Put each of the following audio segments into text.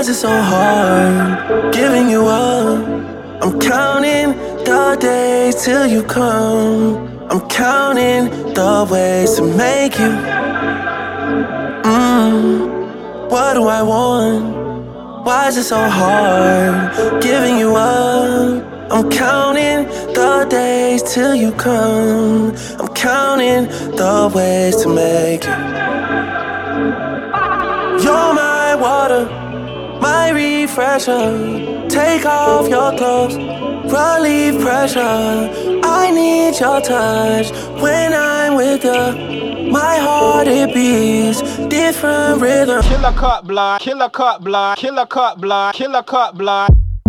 is it so hard giving you up? I'm counting the days till you come. I'm counting the ways to make you. What do I want? Why is it so hard giving you up? I'm counting the days till you come. I'm counting the ways to make you. You're my water, my refresher. Take off your clothes, relieve pressure. I need your touch when I'm with you. My heart, it beats different rhythm. Killer cut block, killer cut block, killer cut block, killer cut block.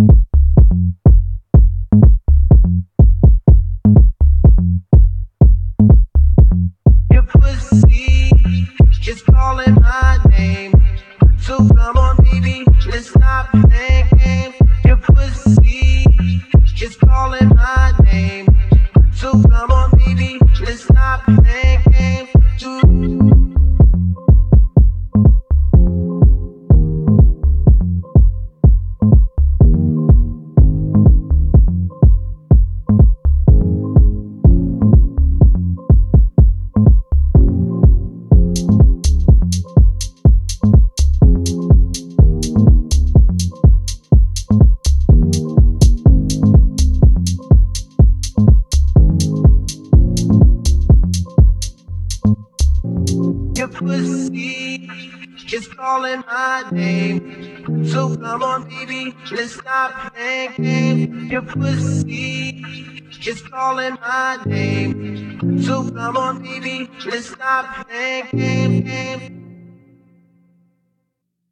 Your pussy is calling my name, so come on, baby, let's stop playing games. Your pussy is calling my name, so come on, baby, let's stop playing games. Your pussy is calling my name, so come on, baby, let's stop playing games. Your pussy is calling my name, so come on, baby, let's stop playing games.